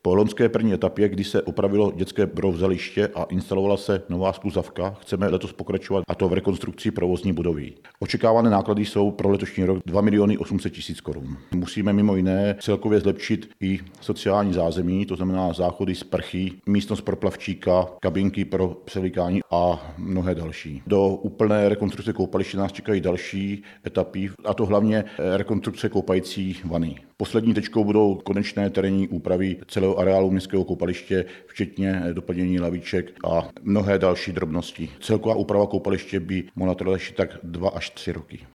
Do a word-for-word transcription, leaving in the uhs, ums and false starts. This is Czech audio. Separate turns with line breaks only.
Po loňské první etapě, kdy se opravilo dětské brovzaliště a instalovala se nová skluzavka, chceme letos pokračovat, a to v rekonstrukci provozní budovy. Očekávané náklady jsou pro letošní rok dva miliony osm set tisíc korun. Musíme mimo jiné celkově zlepšit i sociální zázemí, to znamená záchody, sprchy, místnost pro plavčíka, kabinky pro převlíkání a mnohé další. Do úplné rekonstrukce koupaliště nás čekají další etapy, a to hlavně rekonstrukce koupající vany. Poslední tečkou budou konečné terénní úpravy celého areálu městského koupaliště, včetně doplnění laviček a mnohé další drobnosti. Celková úprava koupaliště by mohla trvat ještě tak dva až tři roky.